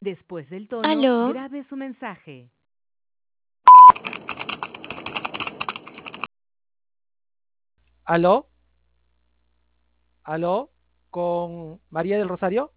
Después del tono, ¿Aló? grabe su mensaje. ¿Aló? ¿Aló? ¿Con María del Rosario?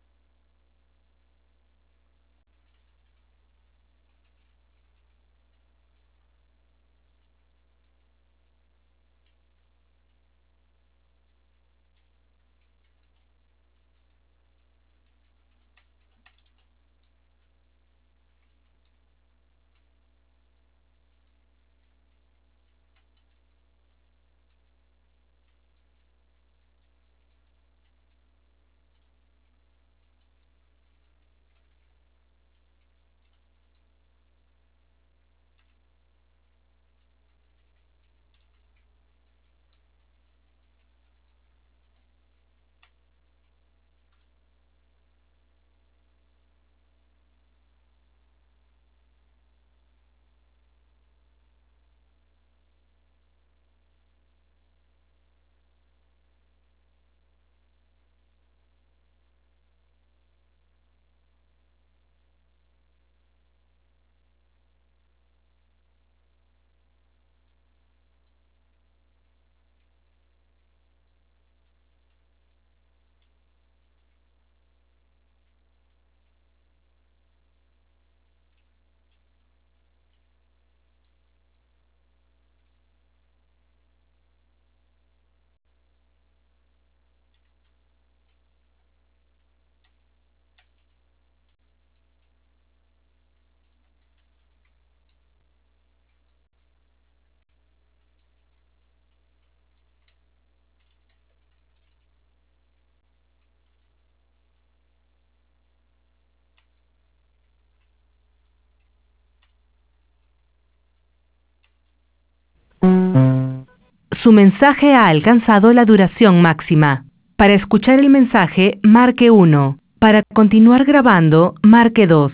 Su mensaje ha alcanzado la duración máxima. Para escuchar el mensaje, marque 1. Para continuar grabando, marque 2.